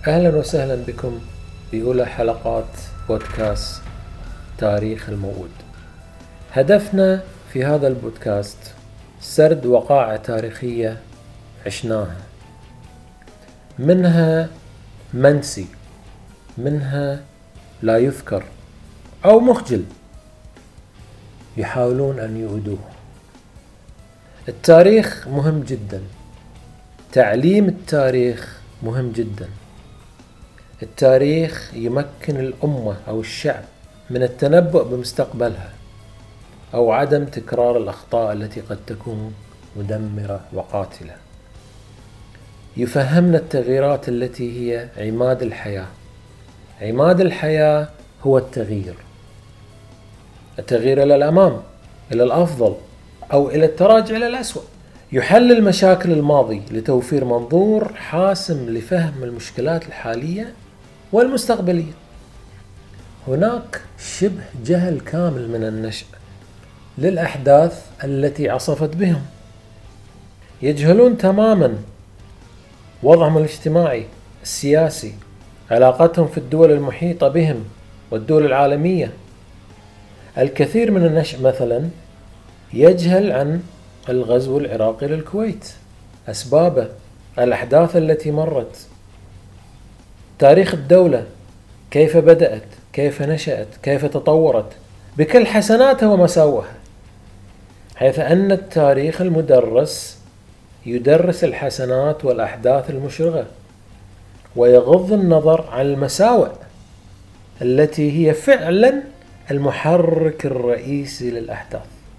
أهلا وسهلا بكم في أولى حلقات بودكاست تاريخ الموؤود. هدفنا في هذا البودكاست سرد وقائع تاريخية عشناها، منها منسي، منها لا يذكر أو مخجل يحاولون أن يؤدوه. التاريخ مهم جدا، تعليم التاريخ مهم جدا. التاريخ يمكن الأمة أو الشعب من التنبؤ بمستقبلها أو عدم تكرار الأخطاء التي قد تكون مدمرة وقاتلة. يفهمنا التغييرات التي هي عماد الحياة. عماد الحياة هو التغيير إلى الأمام، إلى الأفضل أو إلى التراجع إلى الأسوأ. يحلل مشاكل الماضي لتوفير منظور حاسم لفهم المشكلات الحالية والمستقبلية. هناك شبه جهل كامل من النشأ للأحداث التي عصفت بهم، يجهلون تماما وضعهم الاجتماعي السياسي، علاقتهم في الدول المحيطة بهم والدول العالمية. الكثير من النشء مثلا يجهل عن الغزو العراقي للكويت، أسبابه، الأحداث التي مرت، تاريخ الدولة، كيف بدأت، كيف نشأت، كيف تطورت، بكل حسناتها ومساوئها. حيث أن التاريخ المدرس يدرس الحسنات والأحداث المشرقة ويغض النظر عن المساوئ التي هي فعلا المحرك الرئيسي للأحداث.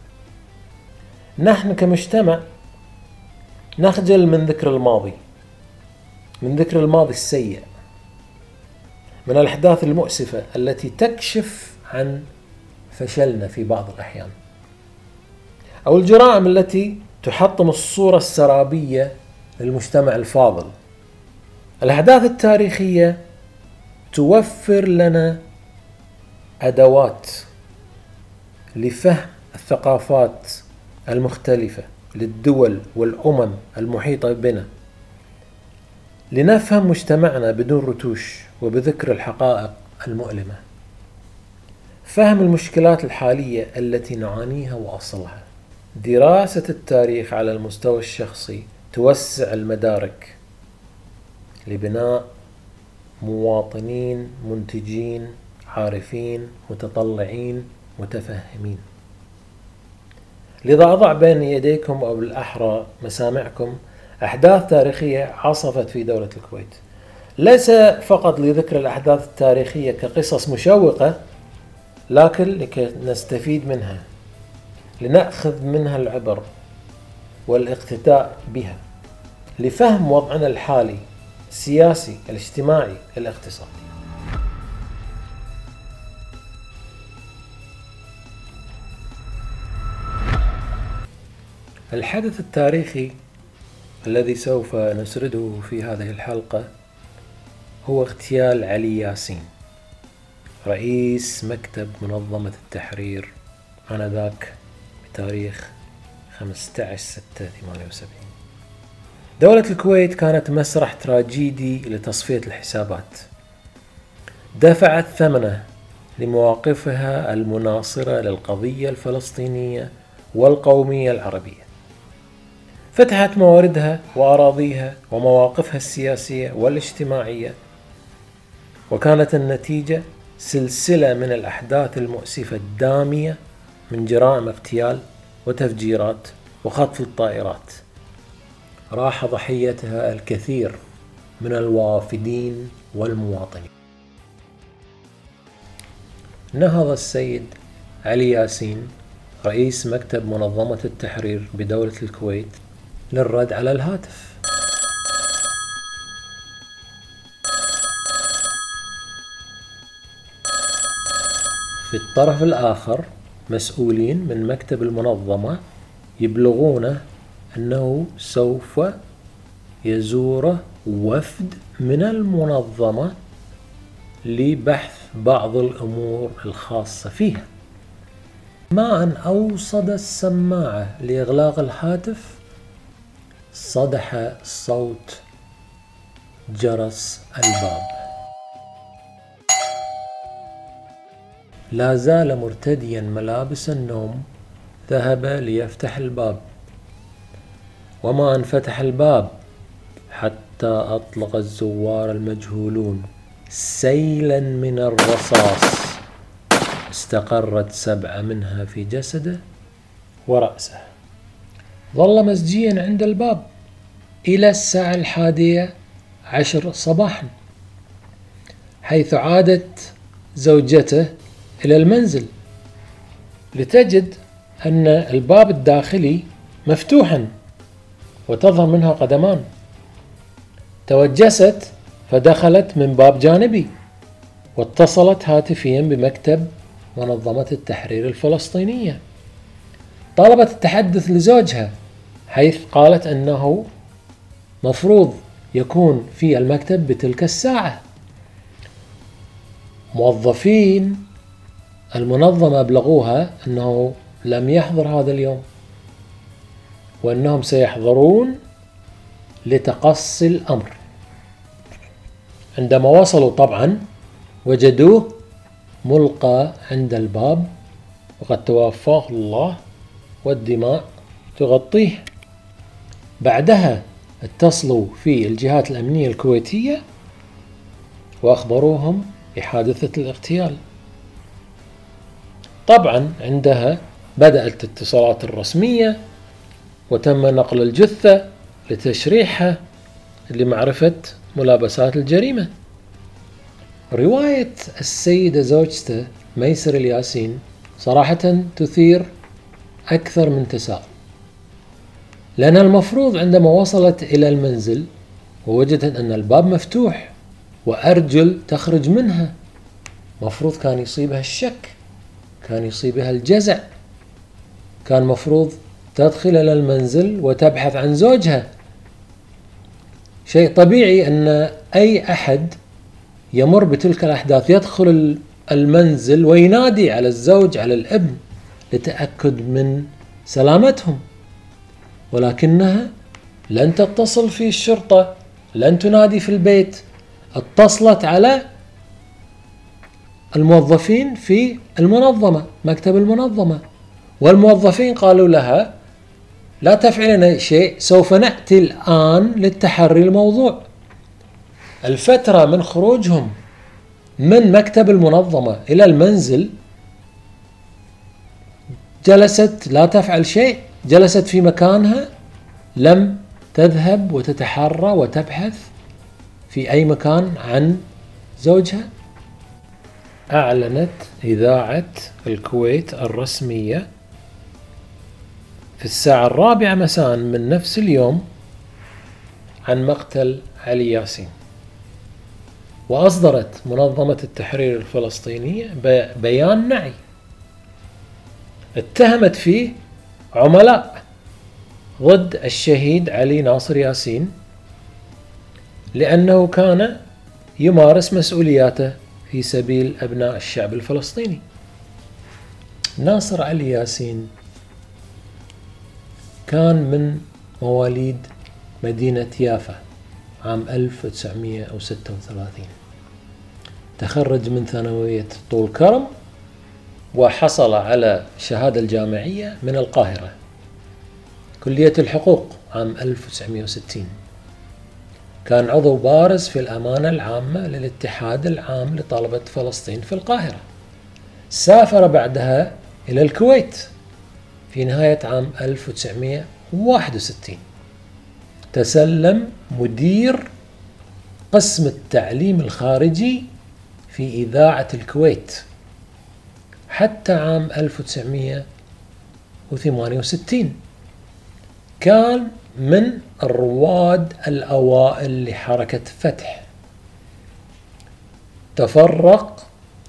نحن كمجتمع نخجل من ذكر الماضي، من ذكر الماضي السيء، من الأحداث المؤسفة التي تكشف عن فشلنا في بعض الأحيان، أو الجرائم التي تحطم الصورة السرابية للمجتمع الفاضل. الأحداث التاريخية توفر لنا أدوات لفهم الثقافات المختلفة للدول والأمم المحيطة بنا، لنفهم مجتمعنا بدون رتوش وبذكر الحقائق المؤلمة. فهم المشكلات الحالية التي نعانيها وأصلها. دراسة التاريخ على المستوى الشخصي توسع المدارك لبناء مواطنين منتجين عارفين متطلعين متفهمين. لذا أضع بين يديكم أو بالأحرى مسامعكم أحداث تاريخية عصفت في دولة الكويت، ليس فقط لذكر الأحداث التاريخية كقصص مشوقة، لكن لكي نستفيد منها، لنأخذ منها العبر والاقتداء بها، لفهم وضعنا الحالي السياسي الاجتماعي الاقتصادي. الحدث التاريخي الذي سوف نسرده في هذه الحلقة هو اغتيال علي ياسين، رئيس مكتب منظمة التحرير آنذاك بتاريخ 15/6/78. دولة الكويت كانت مسرح تراجيدي لتصفية الحسابات، دفعت ثمنه لمواقفها المناصرة للقضية الفلسطينية والقومية العربية. فتحت مواردها وأراضيها ومواقفها السياسية والاجتماعية، وكانت النتيجة سلسلة من الأحداث المؤسفة الدامية من جرائم اغتيال وتفجيرات وخطف الطائرات. راح ضحيتها الكثير من الوافدين والمواطنين. نهض السيد علي ياسين رئيس مكتب منظمة التحرير بدولة الكويت للرد على الهاتف. في الطرف الآخر مسؤولين من مكتب المنظمة يبلغونه أنه سوف يزور وفد من المنظمة لبحث بعض الأمور الخاصة فيها. ما أن أوصد السماعة لإغلاق الهاتف صدح صوت جرس الباب. لا زال مرتديا ملابس النوم، ذهب ليفتح الباب، وما أن فتح الباب حتى أطلق الزوار المجهولون سيلا من الرصاص، استقرت 7 منها في جسده ورأسه. ظل مزجيا عند الباب إلى الساعة 11 صباحا، حيث عادت زوجته إلى المنزل لتجد أن الباب الداخلي مفتوحا وتظهر منها قدمان. توجست فدخلت من باب جانبي، واتصلت هاتفيا بمكتب منظمة التحرير الفلسطينية. طلبت التحدث لزوجها، حيث قالت أنه مفروض يكون في المكتب بتلك الساعة. موظفين المنظمة أبلغوها أنه لم يحضر هذا اليوم، وأنهم سيحضرون لتقصي الأمر. عندما وصلوا طبعا وجدوه ملقى عند الباب وقد توفاه الله والدماء تغطيه. بعدها اتصلوا في الجهات الأمنية الكويتية وأخبروهم بحادثة الاغتيال. طبعا عندها بدأت الاتصالات الرسمية، وتم نقل الجثة لتشريحها لمعرفة ملابسات الجريمة. رواية السيدة زوجته ميسر الياسين صراحة تثير أكثر من تساؤل، لأن المفروض عندما وصلت إلى المنزل ووجدت أن الباب مفتوح وأرجل تخرج منها، مفروض كان يصيبها الشك، كان يصيبها الجزع، كان مفروض تدخل إلى المنزل وتبحث عن زوجها. شيء طبيعي أن أي أحد يمر بتلك الأحداث يدخل المنزل وينادي على الزوج على الابن لتأكد من سلامتهم، ولكنها لن تتصل في الشرطة، لن تنادي في البيت، اتصلت على الموظفين في المنظمة، مكتب المنظمة، والموظفين قالوا لها لا تفعلين شيء، سوف نأتي الآن للتحري الموضوع. الفترة من خروجهم من مكتب المنظمة إلى المنزل جلست لا تفعل شيء، جلست في مكانها، لم تذهب وتتحرى وتبحث في أي مكان عن زوجها. أعلنت إذاعة الكويت الرسمية في الساعة 4 مساء من نفس اليوم عن مقتل علي ياسين، وأصدرت منظمة التحرير الفلسطينية بيان نعي اتهمت فيه عملاء ضد الشهيد علي ناصر ياسين لأنه كان يمارس مسؤولياته في سبيل أبناء الشعب الفلسطيني. ناصر علي ياسين كان من مواليد مدينة يافا عام 1936. تخرج من ثانوية طول كرم، وحصل على شهادة الجامعية من القاهرة كلية الحقوق عام 1960. كان عضو بارز في الأمانة العامة للاتحاد العام لطلبة فلسطين في القاهرة. سافر بعدها إلى الكويت في نهاية عام 1961. تسلم مدير قسم التعليم الخارجي في إذاعة الكويت حتى عام 1968. كان من الرواد الأوائل لحركة فتح. تفرق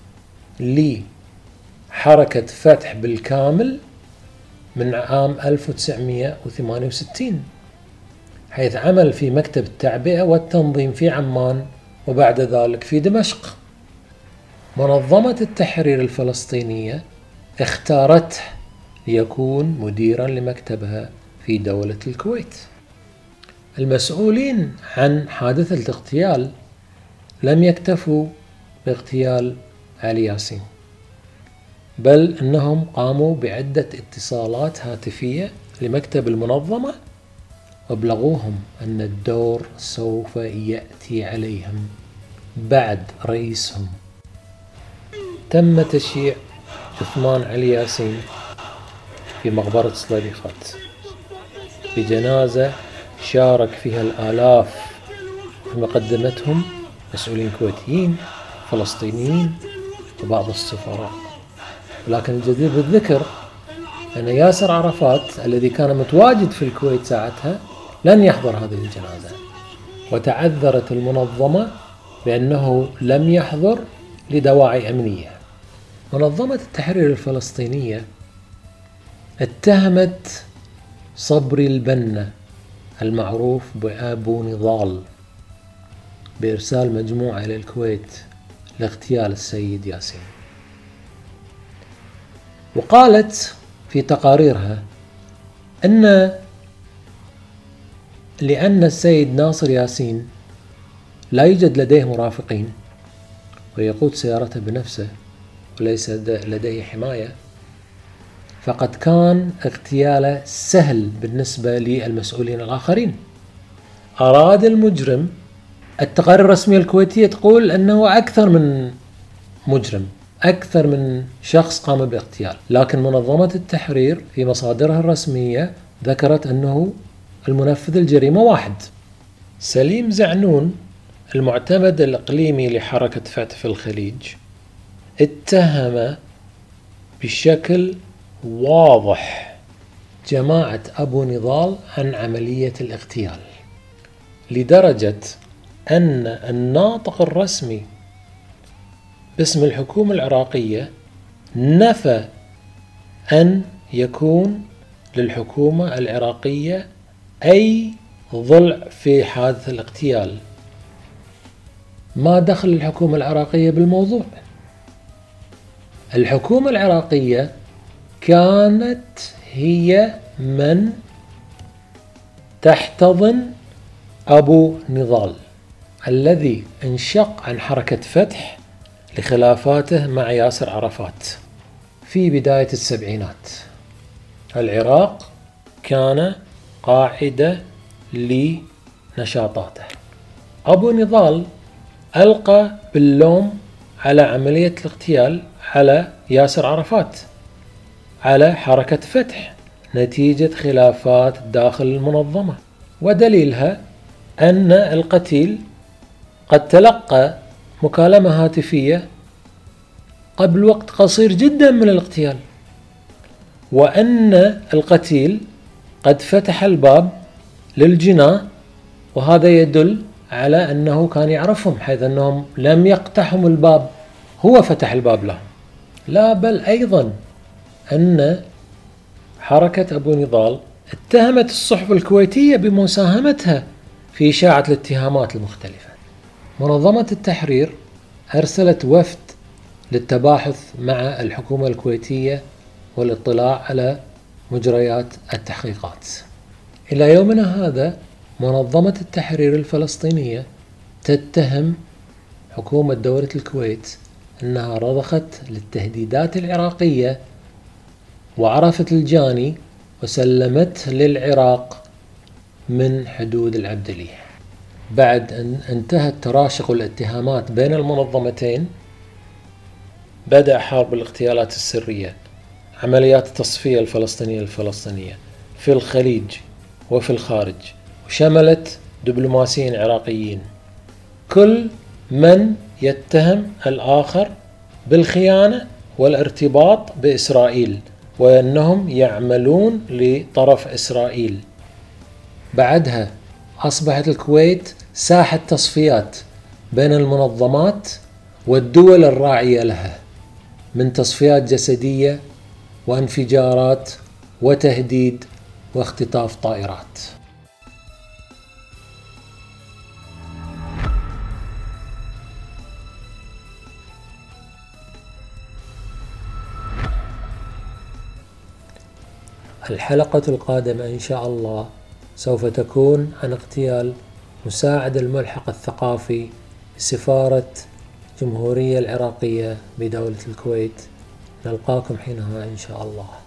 لحركة فتح بالكامل من عام 1968، حيث عمل في مكتب التعبئة والتنظيم في عمان، وبعد ذلك في دمشق. منظمة التحرير الفلسطينية اختارته ليكون مديرا لمكتبها في دولة الكويت. المسؤولين عن حادثة الاغتيال لم يكتفوا باغتيال علي ياسين، بل أنهم قاموا بعدة اتصالات هاتفية لمكتب المنظمة وابلغوهم أن الدور سوف يأتي عليهم بعد رئيسهم. تم تشييع جثمان علي ياسين في مقبرة صليبيخات بجنازة شارك فيها الآلاف، في مقدمتهم مسؤولين كويتيين، فلسطينيين، وبعض السفراء. ولكن الجدير بالذكر أن ياسر عرفات الذي كان متواجد في الكويت ساعتها لن يحضر هذه الجنازة، وتعذرت المنظمة بأنه لم يحضر لدواعي أمنية. منظمة التحرير الفلسطينية اتهمت صبري البنا المعروف بأبو نضال بإرسال مجموعة إلى الكويت لاغتيال السيد ياسين، وقالت في تقاريرها لأن السيد ناصر ياسين لا يوجد لديه مرافقين ويقود سيارته بنفسه وليس لديه حماية، فقد كان اغتياله سهل بالنسبة للمسؤولين الآخرين. أراد المجرم، التقارير الرسمية الكويتية تقول أنه أكثر من مجرم، أكثر من شخص قام باغتيال، لكن منظمة التحرير في مصادرها الرسمية ذكرت أنه المنفذ الجريمة واحد. سليم زعنون المعتمد الإقليمي لحركة فتح في الخليج اتهم بشكل واضح جماعة أبو نضال عن عملية الاغتيال، لدرجة أن الناطق الرسمي باسم الحكومة العراقية نفى أن يكون للحكومة العراقية أي ضلع في حادث الاغتيال. ما دخل الحكومة العراقية بالموضوع؟ الحكومة العراقية كانت هي من تحتضن أبو نضال الذي انشق عن حركة فتح لخلافاته مع ياسر عرفات في بداية السبعينات. العراق كان قاعدة لنشاطاته. أبو نضال ألقى باللوم على عملية الاغتيال على ياسر عرفات، على حركة فتح، نتيجة خلافات داخل المنظمة، ودليلها أن القتيل قد تلقى مكالمة هاتفية قبل وقت قصير جدا من الاغتيال، وأن القتيل قد فتح الباب للجناة، وهذا يدل على أنه كان يعرفهم، حيث أنهم لم يقتحموا الباب، هو فتح الباب لهم. لا، بل أيضا أن حركة أبو نضال اتهمت الصحف الكويتية بمساهمتها في إشاعة الاتهامات المختلفة. منظمة التحرير أرسلت وفد للتباحث مع الحكومة الكويتية والاطلاع على مجريات التحقيقات. إلى يومنا هذا منظمة التحرير الفلسطينية تتهم حكومة دولة الكويت أنها رضخت للتهديدات العراقية وعرفت الجاني وسلمته للعراق من حدود العبدلية. بعد أن انتهت تراشق الاتهامات بين المنظمتين، بدأ حرب الاغتيالات السرية، عمليات التصفية الفلسطينية في الخليج وفي الخارج، وشملت دبلوماسيين عراقيين، كل من يتهم الآخر بالخيانة والارتباط بإسرائيل وأنهم يعملون لطرف إسرائيل. بعدها أصبحت الكويت ساحة تصفيات بين المنظمات والدول الراعية لها، من تصفيات جسدية وانفجارات وتهديد واختطاف طائرات. الحلقة القادمة إن شاء الله سوف تكون عن اغتيال مساعد الملحق الثقافي بسفارة الجمهورية العراقية بدولة الكويت. نلقاكم حينها إن شاء الله.